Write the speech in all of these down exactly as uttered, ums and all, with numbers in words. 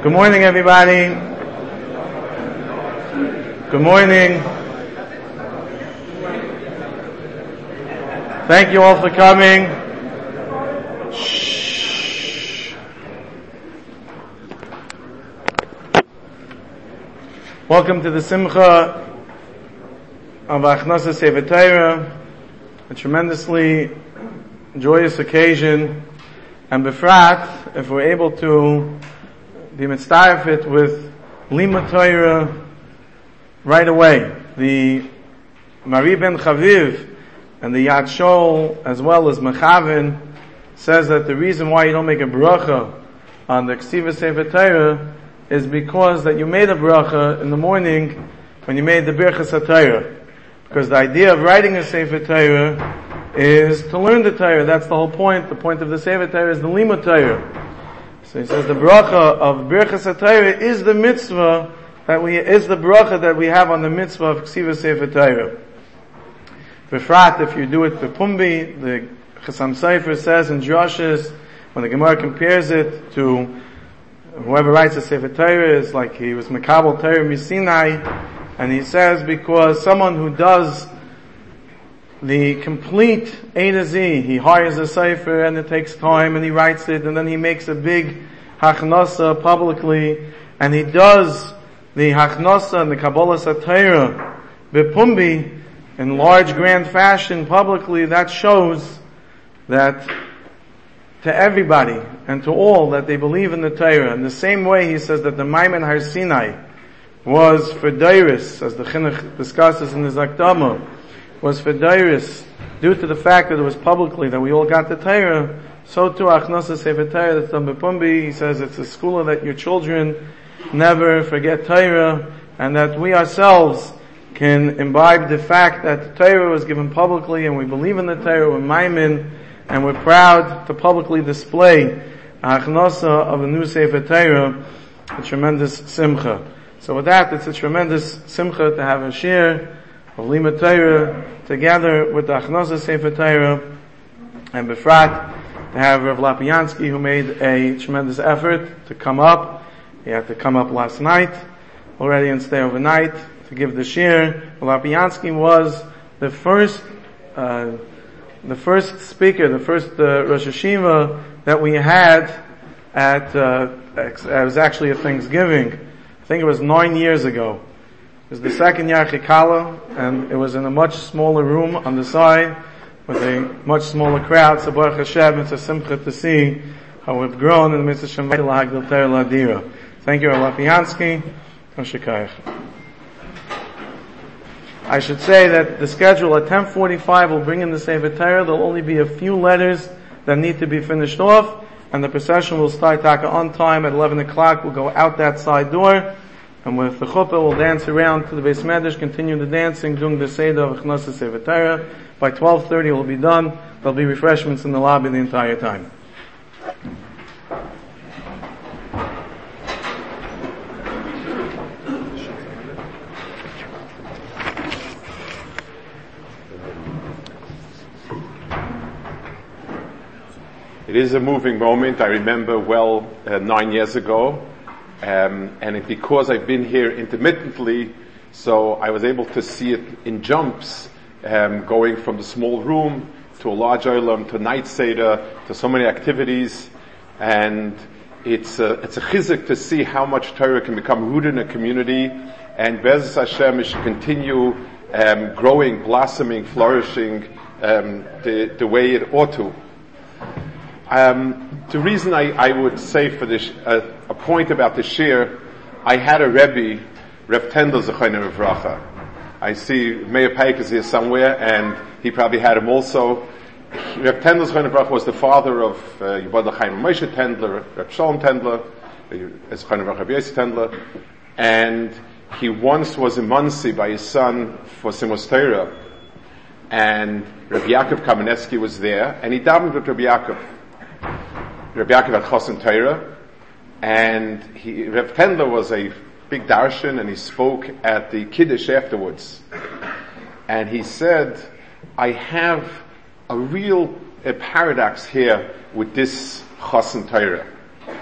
Good morning, everybody. Good morning. Thank you all for coming. Shh. Welcome to the Simcha of Achnasa Sefer Torah, a tremendously joyous occasion, and befrat, if we're able to be mitzdarefit with Limud Torah right away. The Mari Ben Chaviv and the Yad Shol, as well as Mechaven, says that the reason why you don't make a bracha on the Ksiva Sefer Torah is because that you made a bracha in the morning when you made the Birchas HaTorah. Because the idea of writing a Sefer Torah is to learn the Torah. That's the whole point. The point of the Sefer Torah is the Limud Torah. So he says the bracha of Birchas HaTorah is the mitzvah that we, is the bracha that we have on the mitzvah of Ksiva Sefer Torah. Befrat, if you do it for Pumbi, the Chasam Sofer says in Drashos, when the Gemara compares it to whoever writes a Sefer Torah, is like he was Mekabel Torah Misinai, and he says because someone who does the complete A to Z, he hires a Sefer and it takes time and he writes it and then he makes a big Hachnasa publicly and he does the Hachnasa and the Kabbalah HaTorah Bepumbi in large grand fashion publicly. That shows that to everybody and to all that they believe in the Torah. In the same way he says that the Maimon Har Sinai was for Dairis, as the Chinuch discusses in the Zakdama, was for Dairis, due to the fact that it was publicly that we all got the Torah. So too Achnasa Sefer Torah that's done Bepumbi, he says it's a school that your children never forget Torah, and that we ourselves can imbibe the fact that the Torah was given publicly and we believe in the Torah, we're maimin, and we're proud to publicly display Achnasa of a new Sefer Torah, a tremendous simcha. So with that, it's a tremendous simcha to have a share of Limud Torah together with the Achnasa Sefer Torah, and befrat to have Rav Lapiansky, who made a tremendous effort to come up. He had to come up last night already and stay overnight to give the shir. Rav Lapiansky was the first, uh, the first speaker, the first uh, Rosh Hashiva that we had at, uh, it was actually a Thanksgiving. I think it was nine years ago. It was the second Yar Chikala, and it was in a much smaller room on the side with a much smaller crowd. So Baruch Hashem, it's a simcha to see how we've grown in the midst of Shem Vayla Torah Ladira. Thank you, Rav Lapiansky. I should say that the schedule at ten forty-five will bring in the Sefer Torah. There'll only be a few letters that need to be finished off, and the procession will start taka on time at eleven o'clock. We'll go out that side door. And with the chuppah, we'll dance around to the Beis Medrash, continue the dancing, doing the Seder of Achnasa Sefer Torah. By twelve thirty, we'll be done. There'll be refreshments in the lobby the entire time. It is a moving moment. I remember well uh, nine years ago. Um, and it, because I've been here intermittently, so I was able to see it in jumps, um, going from the small room to a large olam, to night seder, to so many activities, and it's a, it's a chizuk to see how much Torah can become rooted in a community, and Be'ezus Hashem, it should continue um, growing, blossoming, flourishing um, the, the way it ought to. Um, the reason I, I would say for this, uh, a point about the shir, I had a Rebbe, Reb Tendel Zechayna Livracha. I see Meir Paik is here somewhere, and he probably had him also. Reb Tendel Zechayna Livracha was the father of Yibad Chaim Moshe Tendler, Reb Shalom Tendler, Zechayna Livracha Reb Yossi Tendler, and he once was in Muncie by his son for Simos Torah, and Reb Yaakov Kamenetsky was there, and he davened with Reb Yaakov. Reb Yaakov had Chosin Torah, and he, Reb Tendler was a big darshan, and he spoke at the Kiddush afterwards. And he said, I have a real a paradox here with this Chosin Torah.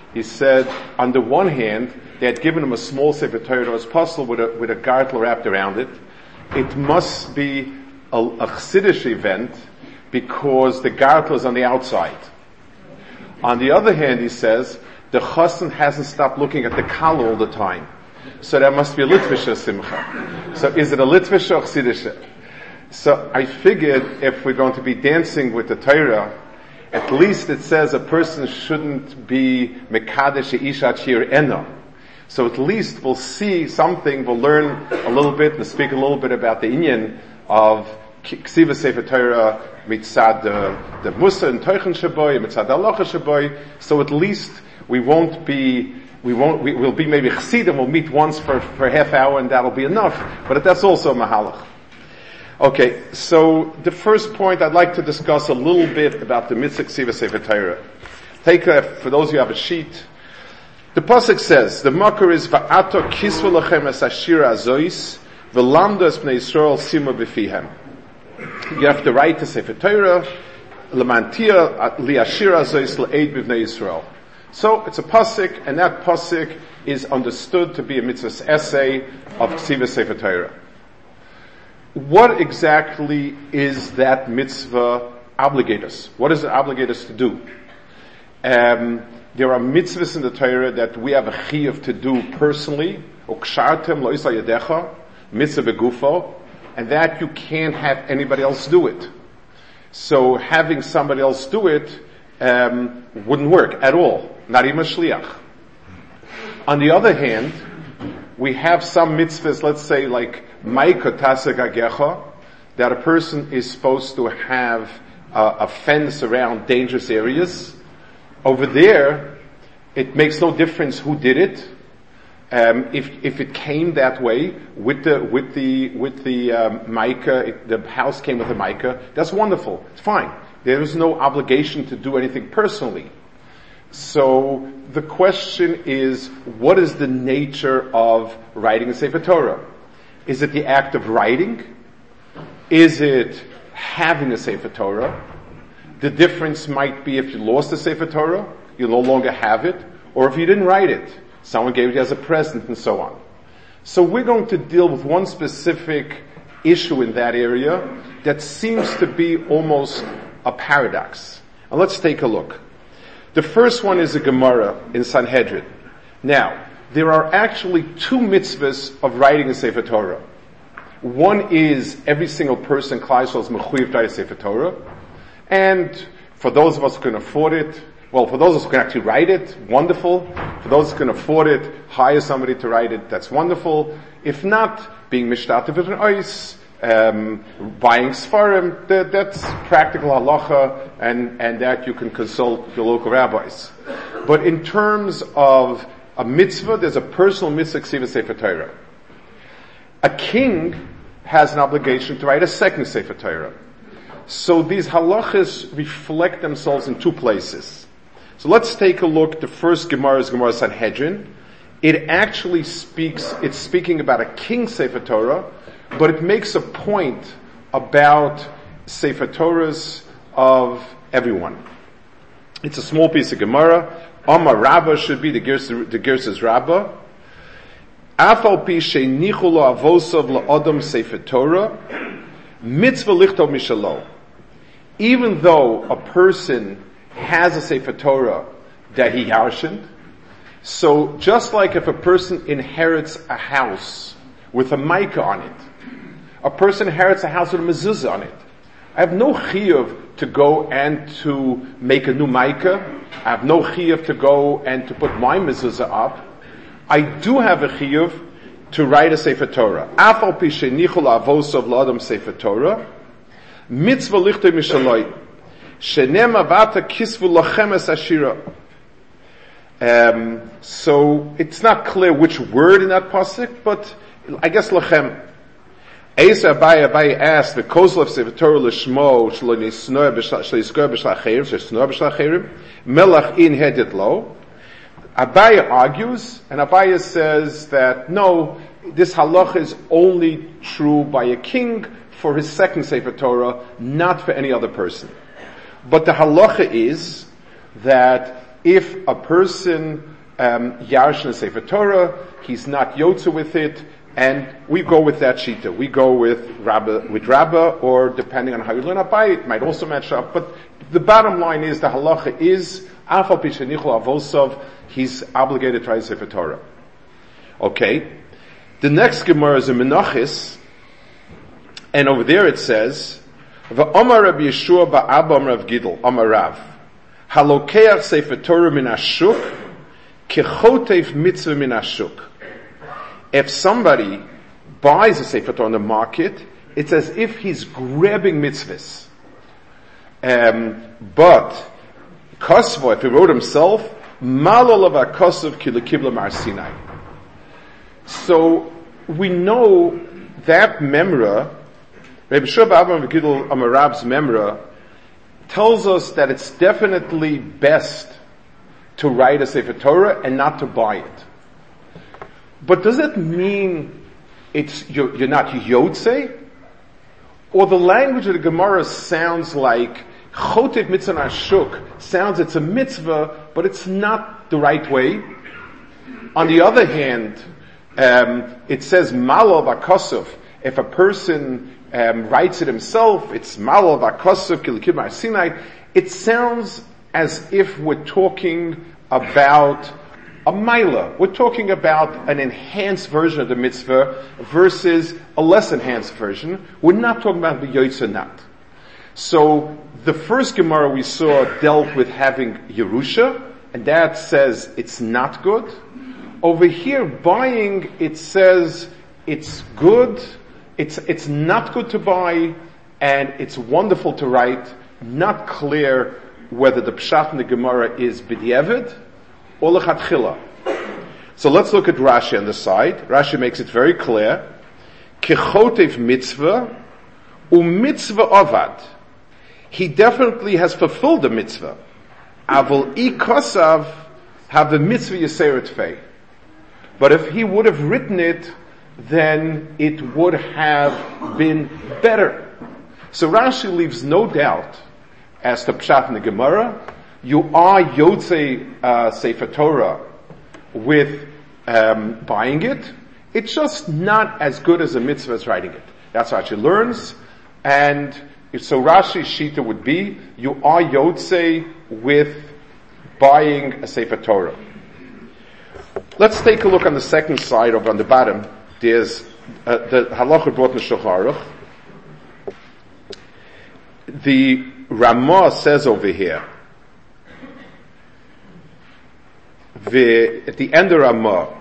He said, on the one hand, they had given him a small Sefer Torah that was puzzled with a, with a gartel wrapped around it. It must be a, a Chassidish event because the gartel is on the outside. On the other hand, he says, the chassan hasn't stopped looking at the kal all the time. So there must be a Litvisha simcha. So is it a Litvisha or Chassidisha? So I figured if we're going to be dancing with the Torah, at least it says a person shouldn't be mekadesh isha chir eno. So at least we'll see something, we'll learn a little bit, and speak a little bit about the inyan of Ksiva Sefer Torah mitzad the, the Musa and Teuchen Shaboy, mitzad Halacha Shaboy. So at least we won't be, we won't, we, we'll be maybe Chassidim, we'll meet once for, for a half hour and that'll be enough. But that's also a mahalach. Okay, so the first point I'd like to discuss a little bit about the mitzvah Ksiva Sefer Torah. Take a, for those of you who have a sheet. The pasuk says, the makor is va'ato kisvu lachem es ashira azois v'lamdo es bnei Yisrael sima b'fihem. You have to write the Sefer Torah lemantia liashira azois le'ed b'nei Yisrael. So it's a pasuk, and that pasuk is understood to be a mitzvah's essay of Ksiva Sefer Torah. What exactly is that mitzvah obligate us? What does it obligate us to do? Um, there are mitzvahs in the Torah that we have a chiyuv to do personally, ukshartem lo isla yadecha, mitzvah begufo, and that you can't have anybody else do it. So having somebody else do it um, wouldn't work at all, not even a shliach. On the other hand, we have some mitzvahs, let's say like Maika Tasek Agecha, that a person is supposed to have uh, a fence around dangerous areas. Over there, it makes no difference who did it. Um, if if it came that way with the with the with the um, Maika, it, the house came with a Maika, that's wonderful. It's fine. There is no obligation to do anything personally. So the question is, what is the nature of writing a Sefer Torah? Is it the act of writing? Is it having a Sefer Torah? The difference might be if you lost a Sefer Torah, you no longer have it, or if you didn't write it, someone gave it as a present and so on. So we're going to deal with one specific issue in that area that seems to be almost a paradox. And let's take a look. The first one is a Gemara in Sanhedrin. Now, there are actually two mitzvahs of writing a Sefer Torah. One is every single person, Klal Yisrael, is mechuyev to write a Sefer Torah. And for those of us who can afford it, well, for those of us who can actually write it, wonderful. For those who can afford it, hire somebody to write it, that's wonderful. If not, being mishtatev with an ois, um, buying Sfarim, that, that's practical halacha, and, and that you can consult your local rabbis. But in terms of a mitzvah, there's a personal mitzvah, Ksiva Sefer Torah. A king has an obligation to write a second Sefer Torah. So these halachas reflect themselves in two places. So let's take a look. The first Gemara is Gemara Sanhedrin. It actually speaks, it's speaking about a king's Sefer Torah, but it makes a point about Sefer Torahs of everyone. It's a small piece of Gemara. Amar Rabbah should be the Gersa, the Gersa's Rabbah. Afal pi sheinichu lo avosav la'adam Sefer Torah, mitzvah lichtov mishalo. Even though a person has a Sefer Torah that he yarshened, so just like if a person inherits a house with a maika on it, a person inherits a house with a mezuzah on it, I have no chiyuv to go and to make a new maika. I have no chiyuv to go and to put my mezuzah up. I do have a chiyuv to write a Sefer Torah. Afal pi sheinichu la'avosav la'adam Sefer Torah, mitzvah lichtoi mishaloi, shenem avata kisvu lachem es ashira. Um, so it's not clear which word in that pasuk, but I guess lachem. Eisa Abaye Abaye asked the Kozlev Sefer Torah l'shmo shlo nisnor b'shlo b'shlacherim shlo b'shlacherim melach in hedet lo. Abaye argues, and Abaye says that no, this halacha is only true by a king for his second Sefer Torah, not for any other person. But the halacha is that if a person um, yarshin a Sefer Torah, he's not yotze with it, and we go with that shita. We go with Rabba, with Rabba, or depending on how you learn Abai, it might also match up. But the bottom line is the halacha is afal pishenichol avosov, he's obligated to write Sefer Torah. Okay. The next Gemara is in Menachis, and over there it says, "Va'omar Rabbi Yeshua ba'Abba Amar Rav Gidl Amar Rav halokeach Sefer Torah min hashuk kechotev mitzvah min hashuk." If somebody buys a Sefer Torah on the market, it's as if he's grabbing mitzvahs. Um, but Kosvo, if he wrote himself, Malol of Akosov ki lekibla mar Sinai. So we know that memra, Rabbi Shua Abba Gidl Amarab's memra, tells us that it's definitely best to write a Sefer Torah and not to buy it. But does it mean it's you're, you're not yotze? Or the language of the Gemara sounds like chotev mitzvah ashuk, sounds it's a mitzvah, but it's not the right way. On the other hand, um, it says malo v'akosov. If a person um, writes it himself, it's malo v'akosov kilekib mar Sinai. It sounds as if we're talking about a maila. We're talking about an enhanced version of the mitzvah versus a less enhanced version. We're not talking about the yoytze not. So the first Gemara we saw dealt with having Yerusha, and that says it's not good. Over here, buying, it says it's good, it's it's not good to buy, and it's wonderful to write. Not clear whether the pshat in the Gemara is b'diavad or lechatchila. So let's look at Rashi on the side. Rashi makes it very clear. Kechotev mitzvah u mitzvah avad. He definitely has fulfilled the mitzvah. Avol I kosav have the mitzvah yiseret fei. But if he would have written it, then it would have been better. So Rashi leaves no doubt as to pshat in the Gemara. You are yotze uh, Sefer Torah with um, buying it. It's just not as good as a mitzvah as writing it. That's what Rashi learns. And so Rashi's shita would be, you are yotze with buying a Sefer Torah. Let's take a look on the second side, over on the bottom. There's uh, the halacha brought in Shulchan Aruch. The Ramah says over here, the, at the end of Ramah,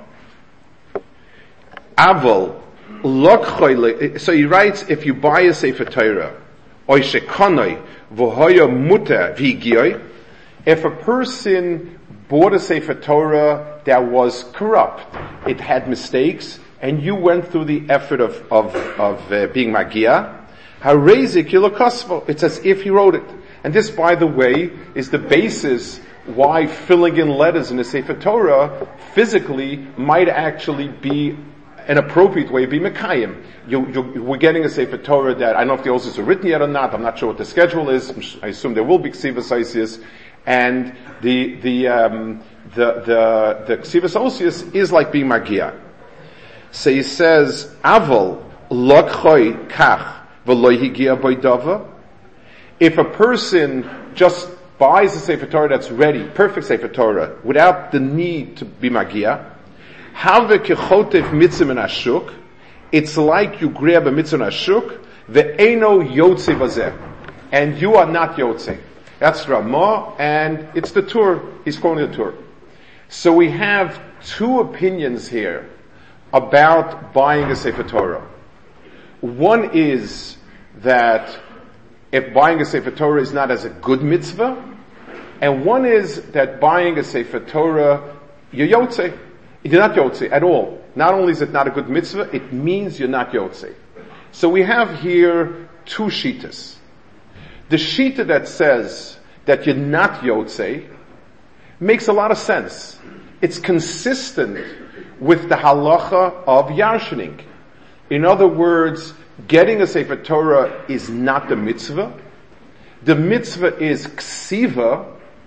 Aval lokchoyle. So he writes, if you buy a Sefer Torah, oy shekonoi v'hoya muter v'higiyoi, if a person bought a Sefer Torah that was corrupt, it had mistakes, and you went through the effort of of, of uh, being magia, harezik yilokosvo. It's as if he wrote it. And this, by the way, is the basis why filling in letters in the Sefer Torah physically might actually be an appropriate way of being Mekayim. You, you, we're getting a Sefer Torah that, I don't know if the oasis are written yet or not, I'm not sure what the schedule is, I assume there will be Ksivas Osius, and the, the, um, the, the, the Ksivas Osius is like being Magia. So he says, Aval, Lokchoi Kach, V'loi Higia Boidava. If a person just buys a Sefer Torah that's ready, perfect Sefer Torah, without the need to be Magia, Have kechotev mitzvah in ashuk, it's like you grab a mitzvah in ashuk, ve'eno yotze bazeh, and you are not yotze. That's Ramah, and it's the Tur. He's quoting the Tur. So we have two opinions here about buying a Sefer Torah. One is that if buying a Sefer Torah is not as a good mitzvah, and one is that buying a Sefer Torah, you're yotze. You're not yotze at all. Not only is it not a good mitzvah, it means you're not yotze. So we have here two shitas. The shita that says that you're not yotze makes a lot of sense. It's consistent with the halacha of yarshening. In other words, getting a Sefer Torah is not the mitzvah. The mitzvah is ksiva,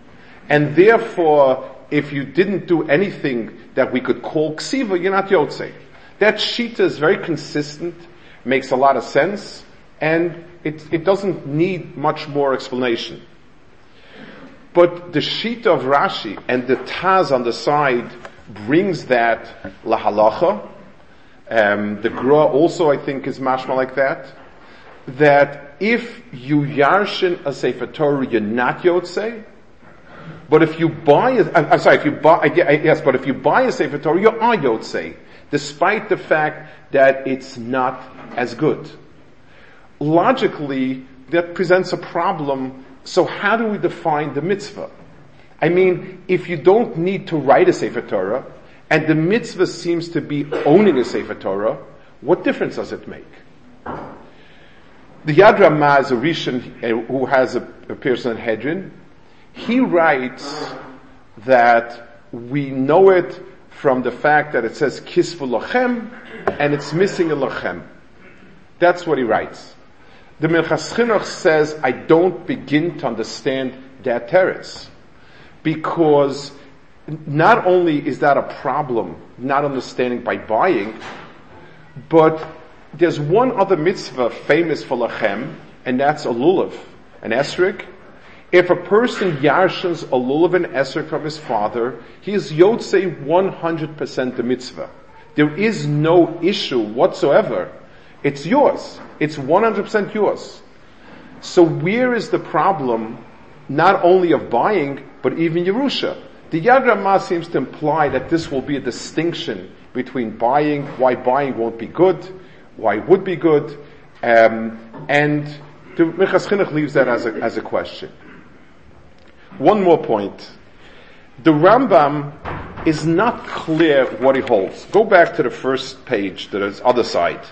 and therefore, if you didn't do anything that we could call ksiva, you're not yotzei. That shita is very consistent, makes a lot of sense, and it, it doesn't need much more explanation. But the shita of Rashi and the Taz on the side brings that lahalacha. Um, the Gra also, I think, is mashma like that. That if you yarshin a Sefer Torah, you're not yotzei. But if you buy, a, I'm sorry, if you buy, yes, but if you buy a Sefer Torah, you are yotzei, despite the fact that it's not as good. Logically, that presents a problem. So how do we define the mitzvah? I mean, if you don't need to write a Sefer Torah, and the mitzvah seems to be owning a Sefer Torah, what difference does it make? The Yad Ramah is a Rishon who has a, appears in Hedron. He writes that we know it from the fact that it says kisvu lochem, and it's missing a lochem. That's what he writes. The Minchas Chinuch says, I don't begin to understand that teretz. Because not only is that a problem, not understanding by buying, but there's one other mitzvah famous for lachem, and that's a lulav, an esrog. If a person yarshans a lulav and esrog from his father, he is yotzei one hundred percent the mitzvah. There is no issue whatsoever. It's yours. It's one hundred percent yours. So where is the problem, not only of buying, but even Yerusha? The Yad Ramah seems to imply that this will be a distinction between buying, why buying won't be good, why it would be good, um, and the Minchas Chinuch leaves that as a, as a question. One more point. The Rambam is not clear what he holds. Go back to the first page, to the other side.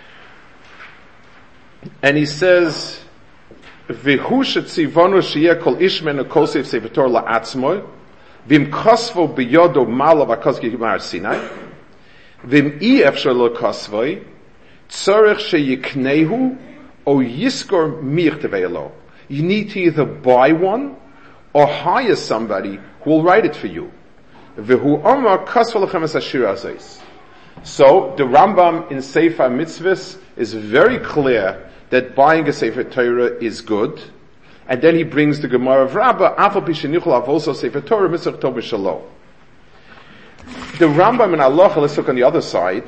And he says, "V'hu shetzivonu sheyeh kol ish menu kol seif sefer Torah la'atzmo, v'im kosvo biyodo malav hakos gimar Sinai, v'im i efshar lo kosvoi, tzorech sheyiknehu o yiskor mir tevelo." You need to either buy one or hire somebody who will write it for you. V'hu omar kosvo lechem es ashir azos. So the Rambam in Sefer Mitzvahs is very clear that buying a Sefer Torah is good, and then he brings the Gemara of Rabbah, Afal pi shenichol avoso Sefer Torah mitzvah tov mishalo. The Rambam in Halacha, let's look on the other side.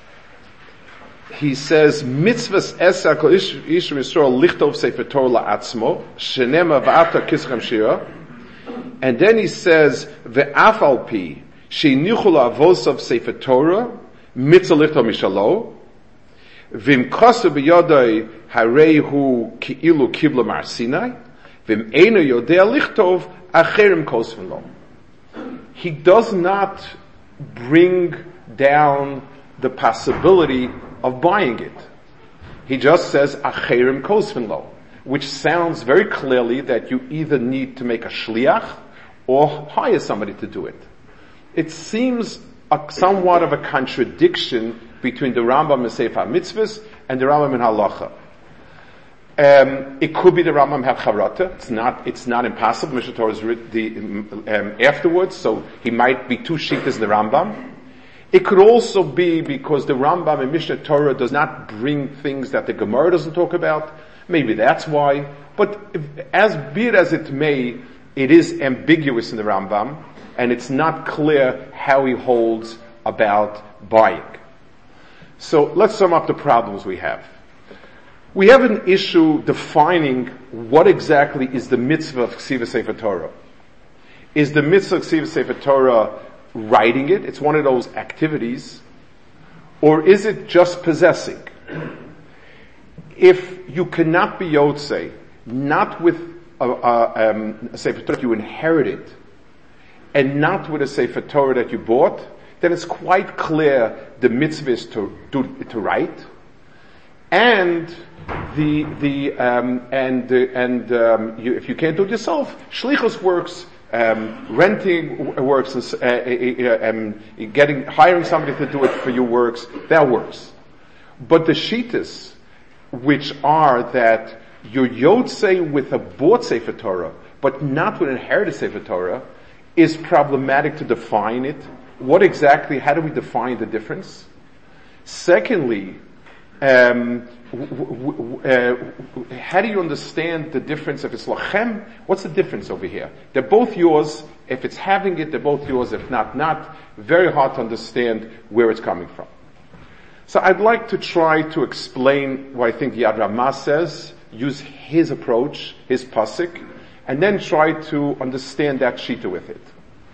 He says, Mitzvahs esa kol ish Yisrael lichtov Sefer Torah la'atzmo, shenema v'ata kischem shira, and then he says, ve'afal pi shenichol avoso Sefer Torah mitzvah lichtov mishalo, vim kosu b'yodai harehu ki'ilu kibla mar Sinai, vim eino yodea lichtov acherim kosven lo. He does not bring down the possibility of buying it. He just says acherim kosven lo, which sounds very clearly that you either need to make a shliach or hire somebody to do it. It seems a, somewhat of a contradiction between the Rambam in Sefer Mitzvahs and the Rambam in Halacha. Um, it could be the Rambam had Charata. It's not, it's not impossible. Mishnah Torah is written um, afterwards, so he might be two shittas in the Rambam. It could also be because the Rambam in Mishnah Torah does not bring things that the Gemara doesn't talk about. Maybe that's why. But if, as be it as it may, it is ambiguous in the Rambam, and it's not clear how he holds about buying. So let's sum up the problems we have. We have an issue defining what exactly is the mitzvah of Ksiva Sefer Torah. Is the mitzvah of Ksiva Sefer Torah writing it? It's one of those activities. Or is it just possessing? If you cannot be Yotzei, not with a, a, um, a Sefer Torah you inherited, and not with a Sefer Torah that you bought, then it's quite clear the mitzvah is to, to, to write. And the, the, um, and, uh, and, um, you, if you can't do it yourself, shlichus works, um, renting works, uh, uh, um, getting, hiring somebody to do it for you works, that works. But the shittas, which are that you're yotzei with a bought Sefer Torah, but not with inherited Sefer Torah, is problematic to define it. What exactly, how do we define the difference? Secondly, um, w- w- w- uh, how do you understand the difference if it's lachem? What's the difference over here? They're both yours. If it's having it, they're both yours. If not, not. Very hard to understand where it's coming from. So I'd like to try to explain what I think Yad Ramah says, use his approach, his pasuk, and then try to understand that shita with it.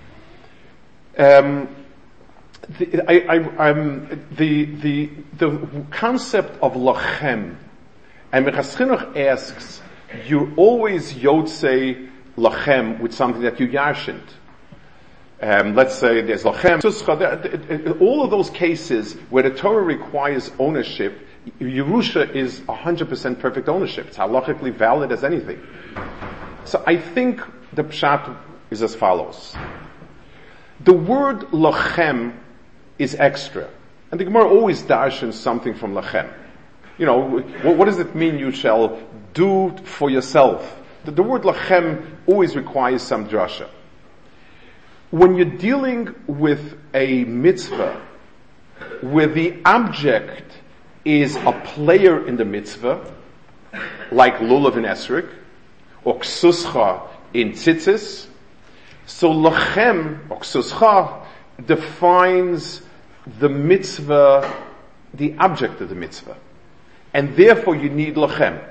Um, the, I, I, I'm, the, the, the concept of lachem, and Minchas Chinuch asks, you always yotzei lachem with something that you yarshined. Um, let's say there's lachem, suscha, all of those cases where the Torah requires ownership, Yerusha is one hundred percent perfect ownership. It's halachically valid as anything. So I think the pshat is as follows. The word lachem is extra. And the Gemara always darshans something from lachem. You know, what, what does it mean you shall do for yourself? The, the word lachem always requires some drasha. When you're dealing with a mitzvah where the object is a player in the mitzvah, like lulav in esrik, or ksuscha in tzitzis, so lachem, or ksuscha, defines the mitzvah, the object of the mitzvah. And therefore you need lachem.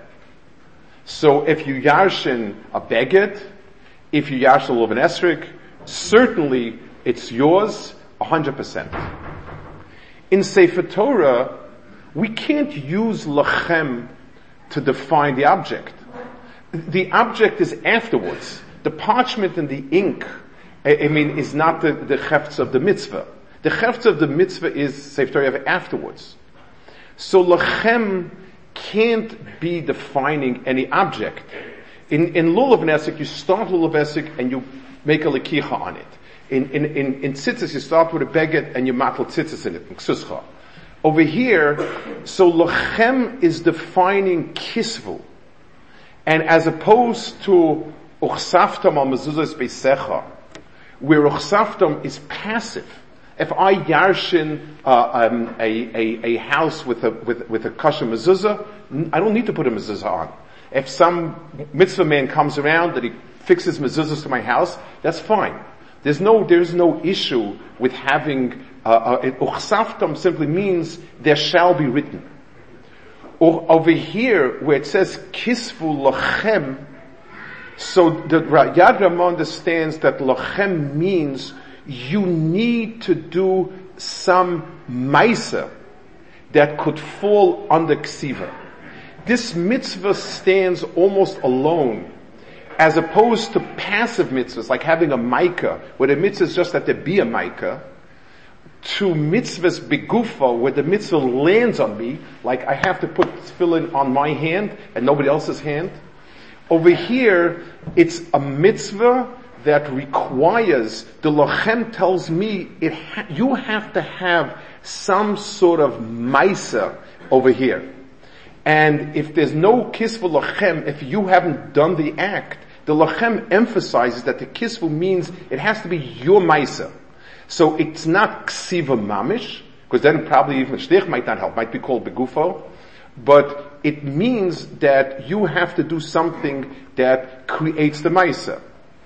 So if you yarshin a beged, if you yarshin lulav in esrik, certainly it's yours one hundred percent. In Sefer Torah, we can't use lachem to define the object. The object is afterwards. The parchment and the ink, I mean, is not the, the chefts of the mitzvah. The chefts of the mitzvah is Sefer Torah afterwards. So lachem can't be defining any object. In, in lulav nesek, you start lulav nesek and you make a lekicha on it. In, in, in, in tzitzis, you start with a beged and you matl tzitzis in it, in ksuscha. Over here, so lachem is defining kisvu. And as opposed to uchsaftam al mezuzahs beisecha, where uchsaftam is passive. If I yarshin uh, um, a, a, a house with a, with, with a kosher mezuzah, I don't need to put a mezuzah on. If some mitzvah man comes around that he fixes mezuzahs to my house, that's fine. There's no, there's no issue with having, uh, uh, uchsaftam simply means there shall be written. Or over here, where it says kisvu lachem, so the Yad Ramah understands that lachem means you need to do some maisa that could fall under ksiva. This mitzvah stands almost alone, as opposed to passive mitzvahs, like having a maika, where the mitzvah is just that there be a maika, to mitzvahs begufa, where the mitzvah lands on me, like I have to put tefillin on my hand and nobody else's hand. Over here, it's a mitzvah that requires, the lachem tells me, it ha- you have to have some sort of maisa over here. And if there's no kisvu lachem, if you haven't done the act, the lachem emphasizes that the kisvu means it has to be your maisa. So it's not ksiva mamish, because then probably even shtich might not help, might be called begufo, but it means that you have to do something that creates the maisa.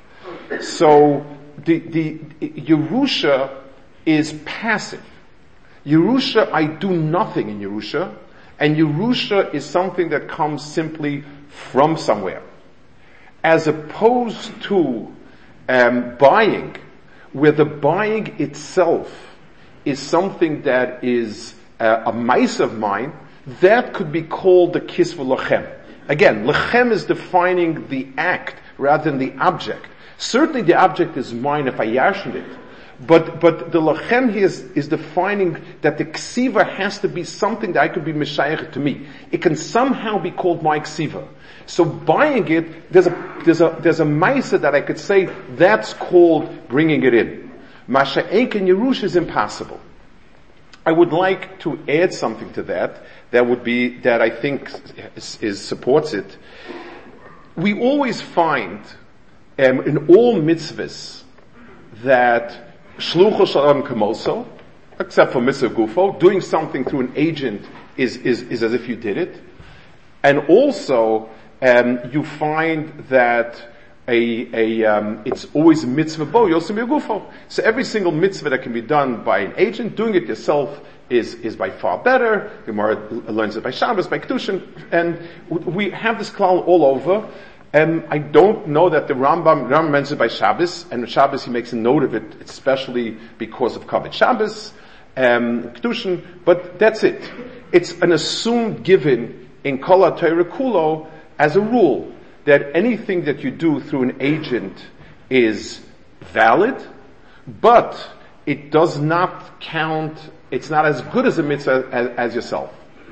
So the, the, Yerusha is passive. Yerusha, I do nothing in Yerusha, and Yerusha is something that comes simply from somewhere. As opposed to um, buying, where the buying itself is something that is uh, a mice of mine, that could be called the kisvu lachem. Again, lachem is defining the act rather than the object. Certainly the object is mine if I yarshin it. But, but the lachem here is, is defining that the ksiva has to be something that I could be mishayach to me. It can somehow be called my ksiva. So buying it, there's a, there's a, there's a maisa that I could say that's called bringing it in. Masha Einken Yerush is impossible. I would like to add something to that, that would be, that I think is, is supports it. We always find um, in all mitzvahs that shlucho shalom kamoso, except for mitzvah gufo, doing something through an agent is, is, is as if you did it. And also, um, you find that a, a, um, it's always a mitzvah bo, yosim gufo. So every single mitzvah that can be done by an agent, doing it yourself is, is by far better. Gemara learns it by Shabbos, by Kedushin, and we have this klal all over. Um, I don't know that the Rambam, Rambam mentions it by Shabbos, and Shabbos he makes a note of it, especially because of Kavod Shabbos, um, Kedushin, but that's it. It's an assumed given in Kol HaTorah Kulo as a rule that anything that you do through an agent is valid, but it does not count, it's not as good as a mitzvah as, as yourself.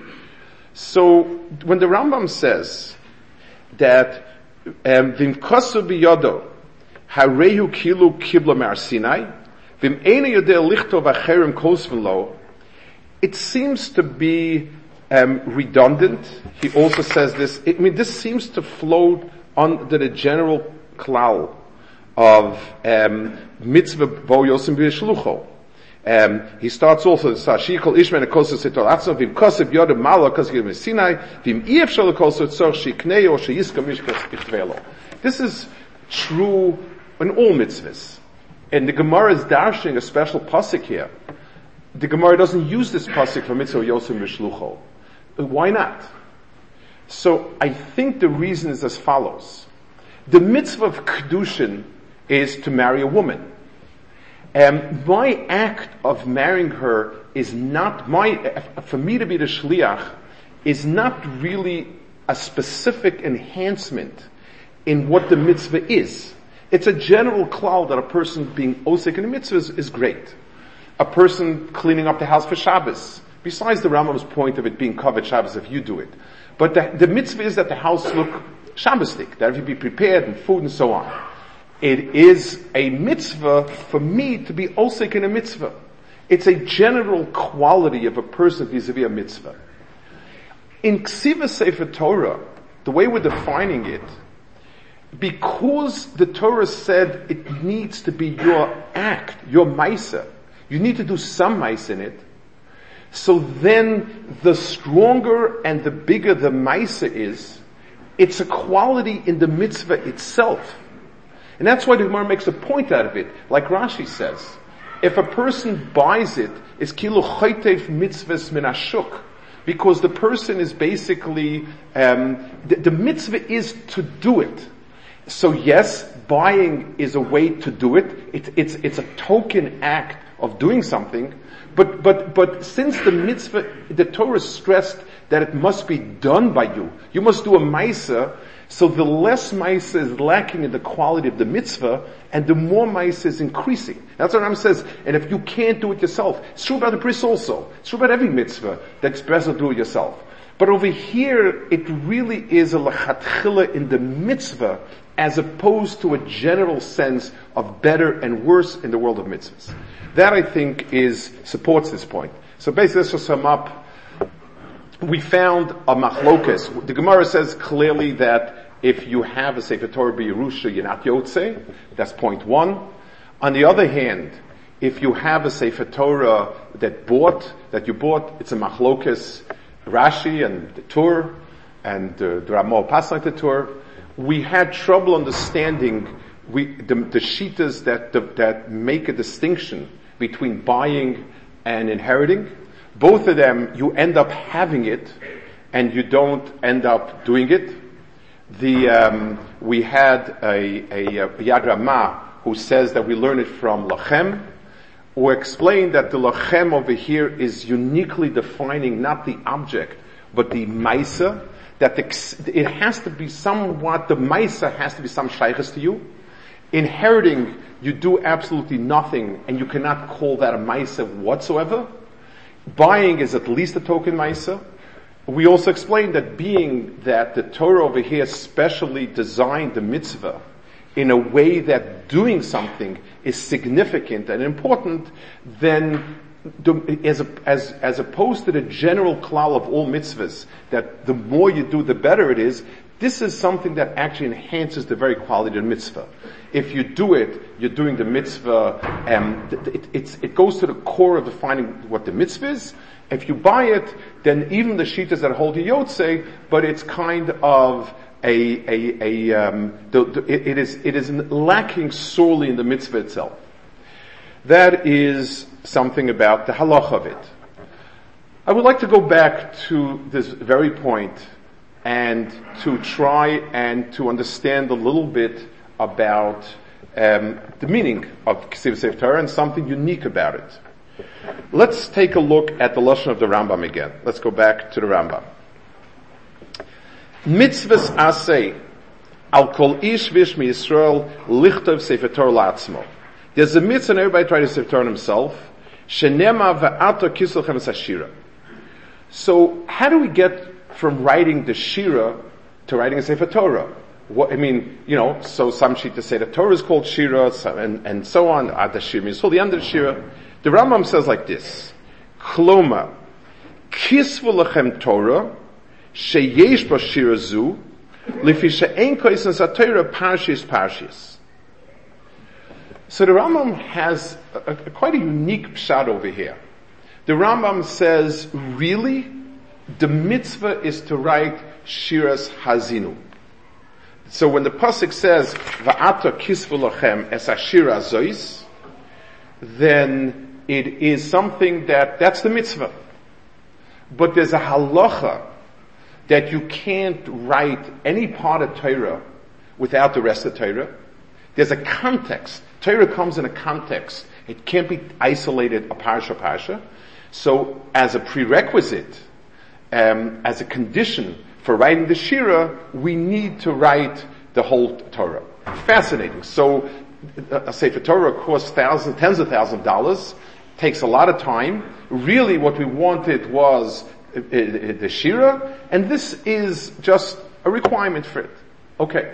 So when the Rambam says that Vim kosu biyodo harehu kilu kibla me'ar Sinai vim eina yodeh lichtov acherem kosven lo, it seems to be um, redundant. He also says this. I mean, this seems to float under the general klal of um, mitzvah bo yosim b'shlucho. Um, he starts also Sashikol Ishmael Kosu Sitor Atzon Vim Koseb Yod Malo Kosu Sinai Vim Iev Shol Kosu Tzor Shiknei or Sheyiska Mishkas Ichtvelo. This is true in all mitzvahs, and the Gemara is dashing a special pasuk here. The Gemara doesn't use this pasuk for mitzvah Yosim Mishlucho. Why not? So I think the reason is as follows: the mitzvah of kedushin is to marry a woman. Um, my act of marrying her is not my, for me to be the shliach, is not really a specific enhancement in what the mitzvah is. It's a general klal that a person being osek in the mitzvah is, is great. A person cleaning up the house for Shabbos, besides the Rambam's point of it being covered Shabbos if you do it. But the, the mitzvah is that the house look Shabbosdik, that it be prepared and food and so on. It is a mitzvah for me to be osek in a mitzvah. It's a general quality of a person vis-a-vis a mitzvah. In Ksiva Sefer Torah, the way we're defining it, because the Torah said it needs to be your act, your maisa, you need to do some maisa in it, so then the stronger and the bigger the maisa is, it's a quality in the mitzvah itself. And that's why the Gemara makes a point out of it. Like Rashi says, if a person buys it, it's kilu chaytev mitzvahs min ashuk. Because the person is basically, um, the, the mitzvah is to do it. So yes, buying is a way to do it. it it's, it's a token act of doing something. But, but, but since the mitzvah, the Torah stressed that it must be done by you. You must do a maisa. So the less maisa is lacking in the quality of the mitzvah, and the more maisa is increasing. That's what Ram says. And if you can't do it yourself, it's true about the bris also. It's true about every mitzvah that's best to do it yourself. But over here, it really is a lachatchila in the mitzvah, as opposed to a general sense of better and worse in the world of mitzvahs. That I think is supports this point. So basically, let's just sum up. We found a machlokas. The Gemara says clearly that if you have a Sefer Torah b'Yerusha, you're not Yotzei. That's point one. On the other hand, if you have a Sefer Torah that bought, that you bought, it's a machlokas, Rashi and the Tur, and uh, the Ramah passed like the Tur. We had trouble understanding we, the, the shitas that, the, that make a distinction between buying and inheriting. Both of them, you end up having it, and you don't end up doing it. The um, we had a, a, a Yad Ramah who says that we learn it from Lachem, who explained that the Lachem over here is uniquely defining not the object, but the Maisa, that the, it has to be somewhat, the Maisa has to be some shaykhs to you. Inheriting, you do absolutely nothing, and you cannot call that a Maisa whatsoever. Buying is at least a token maisa. We also explained that being that the Torah over here specially designed the mitzvah in a way that doing something is significant and important, then as, a, as, as opposed to the general klal of all mitzvahs, that the more you do, the better it is, This is something that actually enhances the very quality of the mitzvah. If you do it, you're doing the mitzvah, um, it, it's, it goes to the core of defining what the mitzvah is. If you buy it, then even the shitas that hold the yotzei, but it's kind of a, a, a, um, the, the, it, it is, it is lacking sorely in the mitzvah itself. That is something about the halacha of it. I would like to go back to this very point and to try and to understand a little bit about um, the meaning of Ksiv Sefer Torah and something unique about it. Let's take a look at the Lashon of the Rambam again. Let's go back to the Rambam. Mitzvahs aseh al kol ish vish mi Yisrael lichtov Sefer Torah la'atzmo. There's a mitzvah and everybody tries to Sefer Torah himself. Shenema va'ato kisulchem es hashira. So how do we get from writing the Shira to writing a Sefer Torah? What, I mean, you know, so some shita say the Torah is called Shira, some, and, and so on. Ad Hashir means the end of the Shira. The Rambam says like this: Kloma, kisvu lechem Torah, sheyesh ba Shira zu, lefi she'en koisen sa Torah parshis parshis. So the Rambam has a, a, quite a unique pshat over here. The Rambam says, really, the mitzvah is to write Shiras Hazinu. So when the pasuk says Va'ata kisvu lachem es hashira zois, then it is something that that's the mitzvah. But there's a halacha that you can't write any part of Torah without the rest of Torah. There's a context. Torah comes in a context. It can't be isolated a parsha parsha. So as a prerequisite, um, as a condition for writing the Shira, we need to write the whole Torah. Fascinating. So a Sefer Torah costs thousands, tens of thousands of dollars, takes a lot of time. Really what we wanted was uh, uh, the Shira, and this is just a requirement for it. Okay.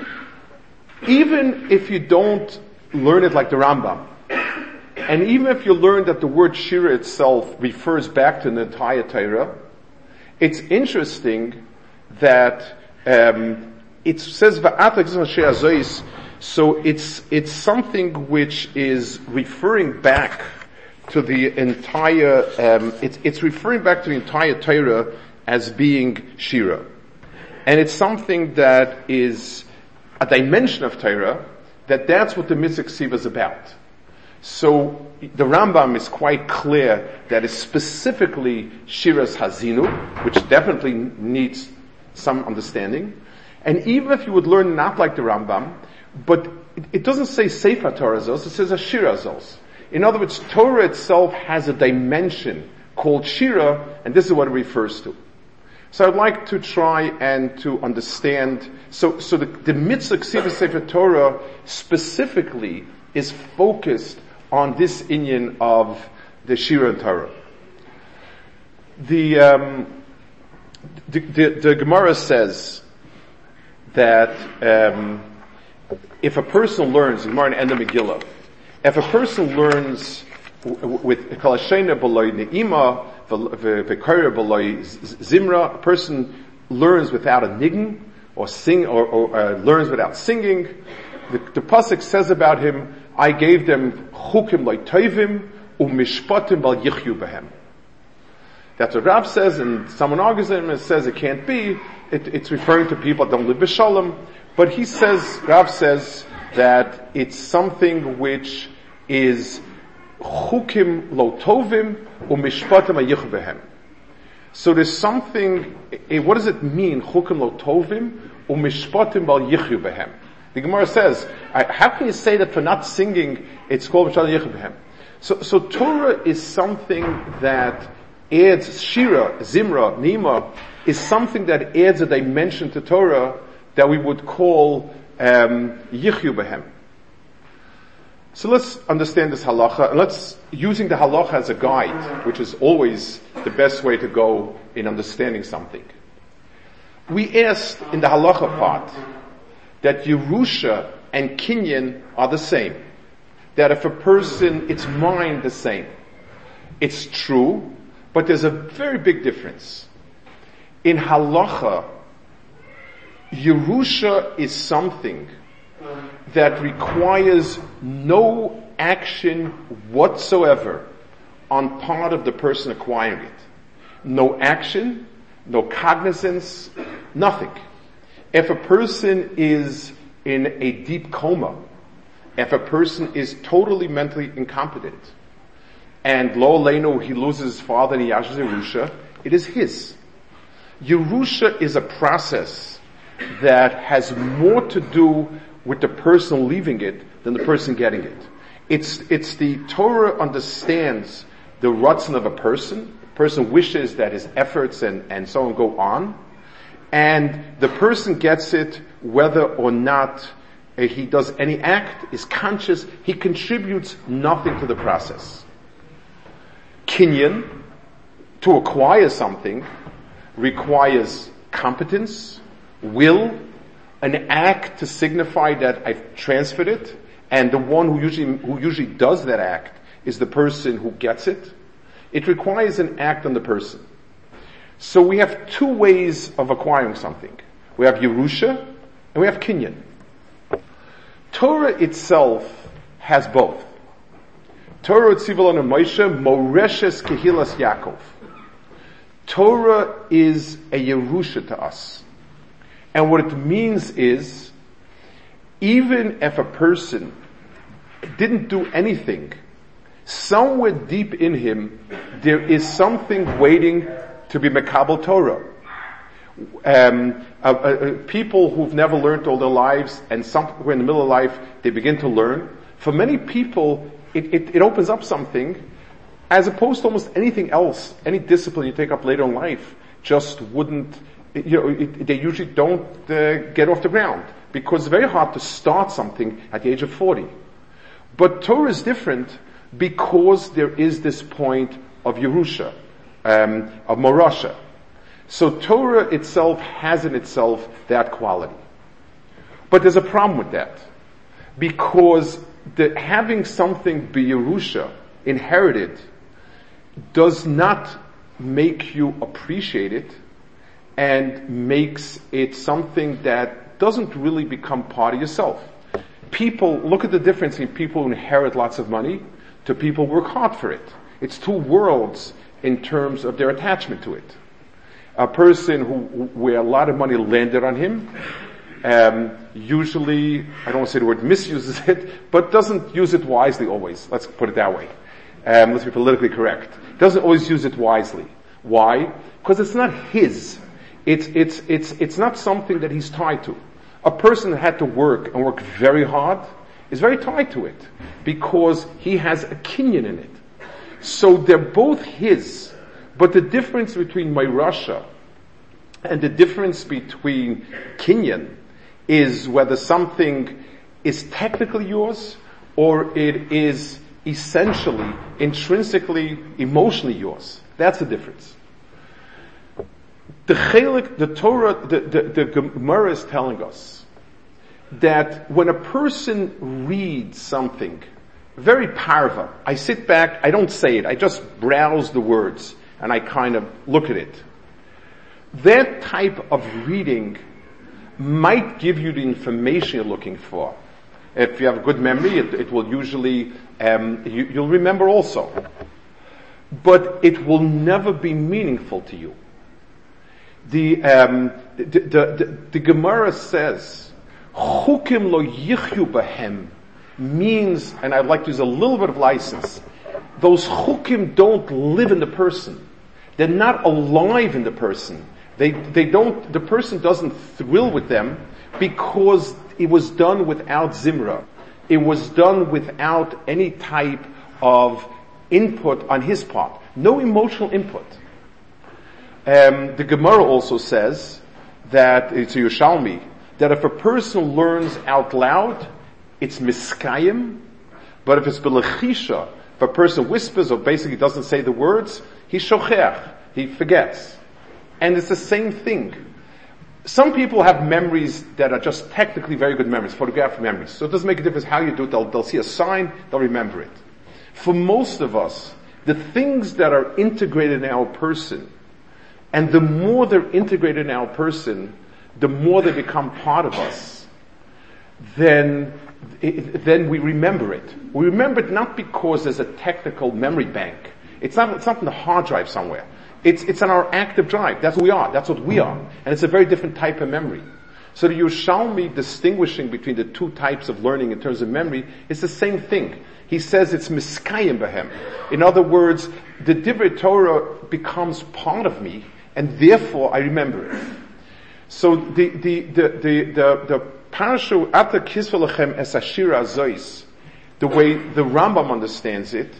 Even if you don't learn it like the Rambam, and even if you learn that the word Shira itself refers back to the entire Torah, it's interesting that um, it says Va'ata, so it's it's something which is referring back to the entire. Um, it's it's referring back to the entire Torah as being Shira, and it's something that is a dimension of Torah. That that's what the Mitzvah Ksiva is about. So the Rambam is quite clear that it's specifically Shiras Hazinu, which definitely needs some understanding. And even if you would learn not like the Rambam, but it, it doesn't say Sefer Torah Zos, it says Ashira Zos. In other words, Torah itself has a dimension called Shira, and this is what it refers to. So I'd like to try and to understand, so, so the, the Mitzvah Ksiva Sefer Torah specifically is focused on this inyan of the Shira and Torah. The, um, the, the, the Gemara says that, um, if a person learns, Gemara in Enda Megillah, if a person learns with Kol Hashena B'loi Ne'ima, V'Kara B'loi Zimra, a person learns without a nigun, or sing, or, or uh, learns without singing, the, the pasuk says about him, I gave them chukim like toivim umishpatim bal yichyu behem. That's what Rav says, and someone argues him and says it can't be. It, it's referring to people that don't live b'shalom. But he says, Rav says that it's something which is chukim lo tovim umishpatim bal yichyu behem. So there's something. What does it mean? Chukim lo tovim umishpatim bal yichyu behem. The Gemara says, how can you say that for not singing, it's called B'shal Yichbehem? So, so Torah is something that adds, Shira, Zimra, Nima, is something that adds a dimension to Torah that we would call um, Yichyu Behem. So let's understand this halacha, and let's, using the halacha as a guide, which is always the best way to go in understanding something. We asked in the halacha part, that Yerusha and Kinyan are the same. That if a person, it's mine the same. It's true, but there's a very big difference. In halacha, Yerusha is something that requires no action whatsoever on part of the person acquiring it. No action, no cognizance, nothing. If a person is in a deep coma, if a person is totally mentally incompetent, and lo aleinu, he loses his father and he yashes Yerusha, it is his. Yerusha is a process that has more to do with the person leaving it than the person getting it. It's, it's the Torah understands the ratzon of a person. The person wishes that his efforts and, and so on go on. And the person gets it whether or not uh, he does any act, is conscious, he contributes nothing to the process. Kinyan, to acquire something, requires competence, will, an act to signify that I've transferred it, and the one who usually, who usually does that act is the person who gets it. It requires an act on the person. So we have two ways of acquiring something. We have Yerusha and we have Kinyan. Torah itself has both. Torah Tzivul Lanu Moshe Moreshes Kehilas Yaakov. Torah is a Yerusha to us. And what it means is, even if a person didn't do anything, somewhere deep in him, there is something waiting to be Mekabel Torah. Um, uh, uh, people who've never learned all their lives, and somewhere in the middle of life, they begin to learn. For many people, it, it, it opens up something, as opposed to almost anything else, any discipline you take up later in life, just wouldn't, you know, it, they usually don't uh, get off the ground, because it's very hard to start something at the age of forty. But Torah is different because there is this point of Yerusha, um, of Morasha. So Torah itself has in itself that quality. But there's a problem with that, because the, having something be Yerusha, inherited, does not make you appreciate it, and makes it something that doesn't really become part of yourself. People, look at the difference in people who inherit lots of money to people who work hard for it. It's two worlds in terms of their attachment to it. A person who, where a lot of money landed on him, um, usually, I don't want to say the word misuses it, but doesn't use it wisely always. Let's put it that way. Um, let's be politically correct. Doesn't always use it wisely. Why? Because it's not his. It's, it's, it's, it's not something that he's tied to. A person that had to work and work very hard is very tied to it because he has a kinyan in it. So they're both his, but the difference between Morasha and the difference between kinyan is whether something is technically yours or it is essentially, intrinsically, emotionally yours. That's the difference. The chelik, the Torah, the, the, the Gemara is telling us that when a person reads something, very parva, I sit back, I don't say it, I just browse the words and I kind of look at it. That type of reading might give you the information you're looking for. If you have a good memory, it, it will usually, um, you, you'll remember also. But it will never be meaningful to you. The, um, the, the, the, the Gemara says, Chukim lo yichyu behem means, and I'd like to use a little bit of license, those chukim don't live in the person. They're not alive in the person. They, they don't, the person doesn't thrill with them because it was done without zimra. It was done without any type of input on his part. No emotional input. Um, the Gemara also says that, it's a Yerushalmi, that if a person learns out loud, it's miskayim, but if it's belechisha, if a person whispers or basically doesn't say the words, he's shochech, he forgets. And it's the same thing. Some people have memories that are just technically very good memories, photographic memories. So it doesn't make a difference how you do it, they'll, they'll see a sign, they'll remember it. For most of us, the things that are integrated in our person, and the more they're integrated in our person, the more they become part of us, then it, then we remember it. We remember it not because there's a technical memory bank. It's not, it's not in the hard drive somewhere. It's, it's on our active drive. That's who we are. That's what we are. And it's a very different type of memory. So the Yerushalmi distinguishing between the two types of learning in terms of memory is the same thing. He says it's miskayim behem. In other words, the Divrei Torah becomes part of me, and therefore I remember it. So the, the, the, the, the, the parashu ata kisvalachem es ashira azois, the way the Rambam understands it,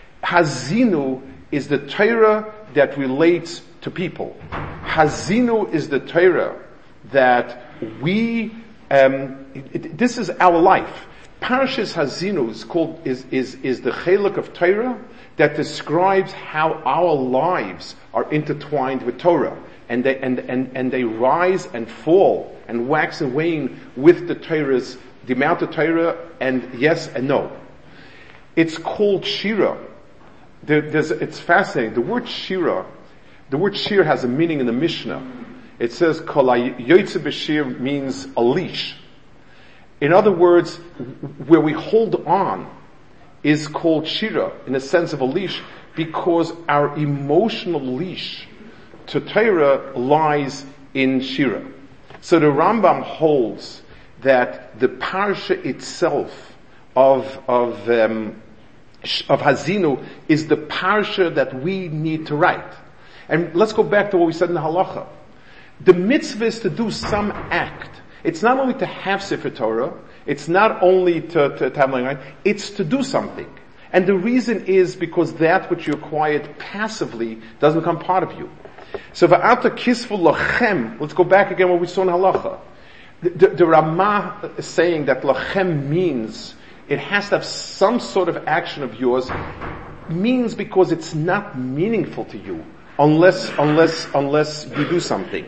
Hazinu is the Torah that relates to people. Hazinu is the Torah that we, um, it, it, this is our life. Parashas Hazinu is called, is, is, is the chelik of Torah that describes how our lives are intertwined with Torah. And they, and, and, and they rise and fall and wax and wane with the Torah's, the amount of Torah and yes and no. It's called Shira. There, there's, it's fascinating. The word Shira, the word Shir has a meaning in the Mishnah. It says, Kol ha-yotze b'shir means a leash. In other words, where we hold on is called Shira, in the sense of a leash, because our emotional leash to Torah lies in Shira. So the Rambam holds that the parsha itself of, of, um, of Hazinu is the parsha that we need to write. And let's go back to what we said in the halacha. The mitzvah is to do some act. It's not only to have Sefer Torah, it's not only to, to, to have language, it's to do something. And the reason is because that which you acquired passively doesn't become part of you. So va'ata kisvu lachem, let's go back again what we saw in halacha. The, the, the Ramah is saying that lachem means it has to have some sort of action of yours, means because it's not meaningful to you unless, unless, unless you do something.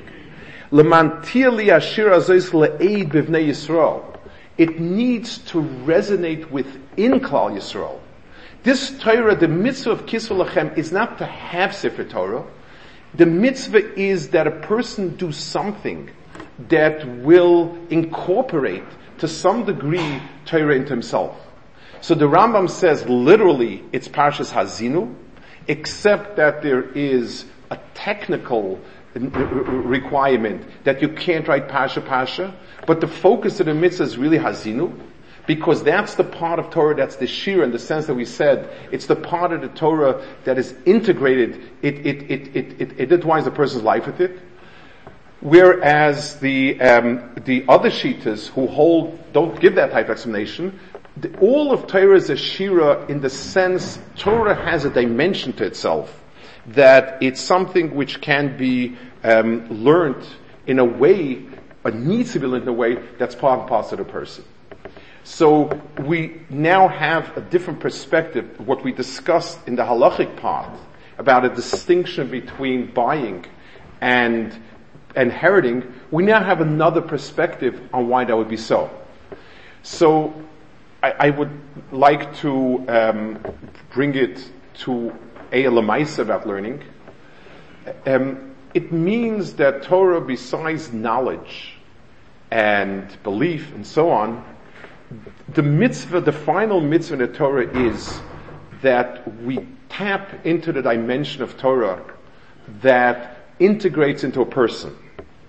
It needs to resonate within Klal Yisrael. This Torah, the mitzvah of Kisvu Lachem, is not to have Sefer Torah. The mitzvah is that a person do something that will incorporate to some degree Torah into himself. So the Rambam says literally it's Parshas Hazinu, except that there is a technical requirement that you can't write Pasha Pasha, but the focus of the mitzvah is really Hazinu, because that's the part of Torah that's the Shira in the sense that we said, it's the part of the Torah that is integrated, it, it, it, it, it, it intertwines a person's life with it. Whereas the, um, the other Shitas who hold, don't give that type of explanation, the, all of Torah is a Shira in the sense Torah has a dimension to itself, that it's something which can be um, learned in a way, or needs to be learned in a way that's part and parcel of the person. So we now have a different perspective, what we discussed in the halachic part, about a distinction between buying and inheriting. We now have another perspective on why that would be so. So I, I would like to um, bring it to a lemaisa about learning. Um, it means that Torah, besides knowledge and belief and so on, the mitzvah, the final mitzvah in the Torah is that we tap into the dimension of Torah that integrates into a person.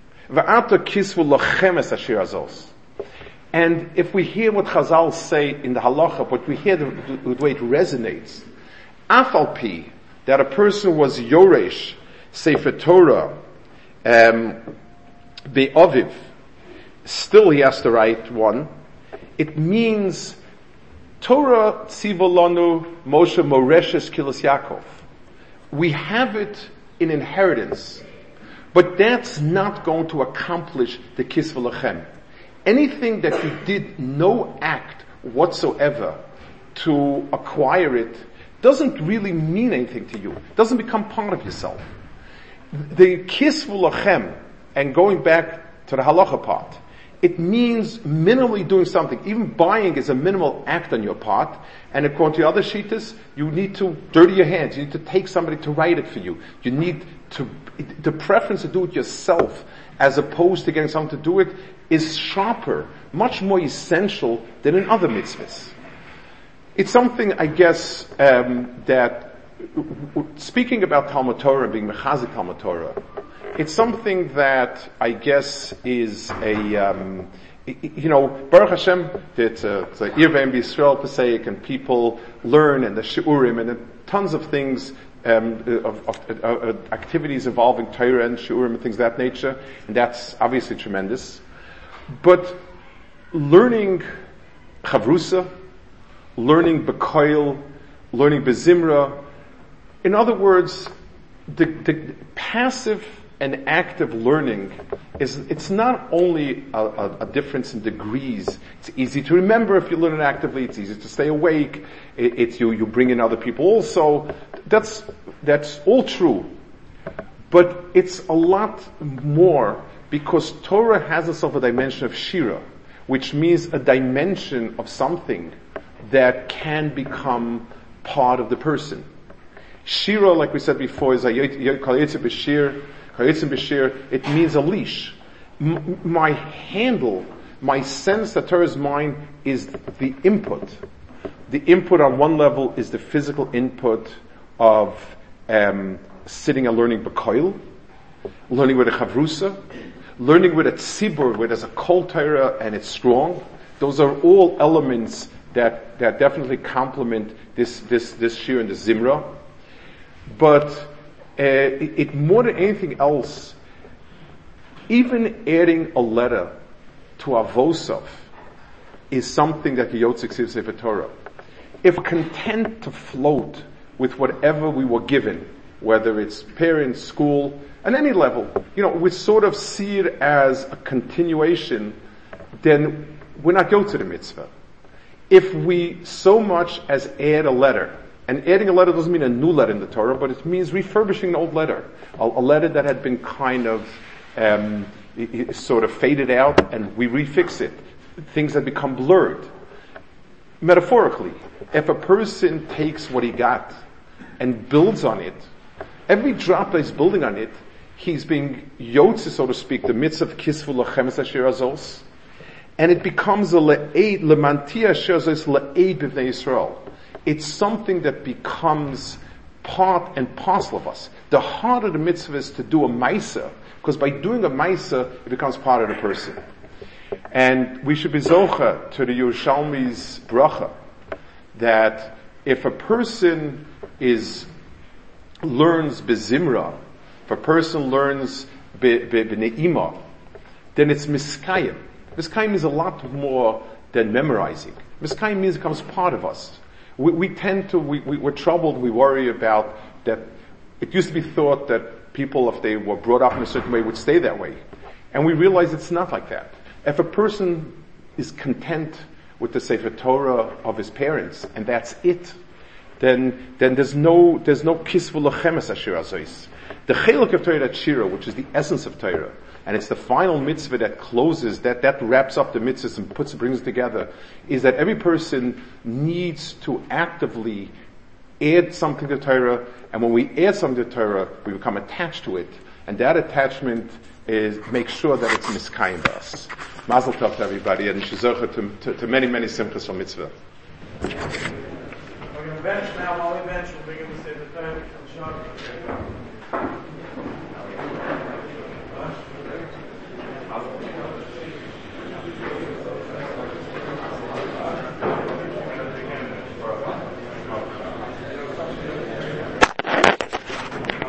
And if we hear what Chazal say in the halacha, but we hear the, the, the way it resonates, Afalpi, that a person was Yoresh, Sefer Torah, um, Be'oviv, still he has to write one. It means Torah Tzivolanu Moshe Moreshes Kilas Yaakov. We have it in inheritance, but that's not going to accomplish the Kisvu Lachem. Anything that you did no act whatsoever to acquire it doesn't really mean anything to you. It doesn't become part of yourself. The Kisvu Lachem, and going back to the halacha part, it means minimally doing something. Even buying is a minimal act on your part. And according to the other shitas, you need to dirty your hands. You need to take somebody to write it for you. You need to, the preference to do it yourself as opposed to getting someone to do it, is sharper, much more essential than in other mitzvahs. It's something, I guess, um, that, speaking about Talmud Torah and being mechazik Talmud Torah, it's something that I guess is a, um, you know, Baruch Hashem, it's a, it's a Irveim B'Yisrael Pesach, and people learn, and the Shiurim, and tons of things, um, of, of, of, of activities involving Torah and Shiurim and things of that nature, and that's obviously tremendous. But learning Chavrusa, learning B'Koil, learning B'Zimra, in other words, the, the passive and active learning is, it's not only a, a, a difference in degrees. It's easy to remember if you learn it actively. It's easy to stay awake. It, it's you, you bring in other people also. That's, that's all true. But it's a lot more because Torah has itself a dimension of Shira, which means a dimension of something that can become part of the person. Shira, like we said before, is a Kalitza B'Shir. It means a leash. M- my handle, my sense that Torah is mine is the input. The input on one level is the physical input of um, sitting and learning B'Koil, learning with a Chavrusa, learning with a Tzibur, where there's a Kol Torah and it's strong. Those are all elements that, that definitely complement this, this, this Shir and the Zimra. But Uh, it, it more than anything else, even adding a letter to Avosov is something that the Yotzik Siv Sefer Torah. If we're content to float with whatever we were given, whether it's parents, school, at any level, you know, we sort of see it as a continuation, then we're not Yotzik the mitzvah. If we so much as add a letter, and adding a letter doesn't mean a new letter in the Torah, but it means refurbishing an old letter. A, a letter that had been kind of um, it, it sort of faded out, and we refix it. Things that become blurred. Metaphorically, if a person takes what he got and builds on it, every drop that he's building on it, he's being yotze, so to speak, the mitzvah of kisvu lachemes asher azos, and it becomes a le'ed, lemantia asher azos le'ed b'vnei Yisrael. It's something that becomes part and parcel of us. The heart of the mitzvah is to do a maisa, because by doing a maisa, it becomes part of the person. And we should be zocha to the Yerushalmi's bracha, that if a person is, learns bezimra, if a person learns b'ne'ima, then it's miskayim. Miskayim means a lot more than memorizing. Miskayim means it becomes part of us. We, we tend to, we, we, we're troubled, we worry about that. It used to be thought that people, if they were brought up in a certain way, would stay that way. And we realize it's not like that. If a person is content with the Sefer Torah of his parents, and that's it, then, then there's no, there's no kisvu lachemes asher azois. The chelek of Torah, that Shira, which is the essence of Torah, and it's the final mitzvah that closes, that, that wraps up the mitzvahs and puts, brings it together, is that every person needs to actively add something to Torah, and when we add something to Torah, we become attached to it, and that attachment is, make sure that it's miskayim to us. Mazel tov to everybody, and shizorcha to, to, to many, many simchas from mitzvah. We're going to bench now, while we bench, we'll begin to say the time from Shabbat.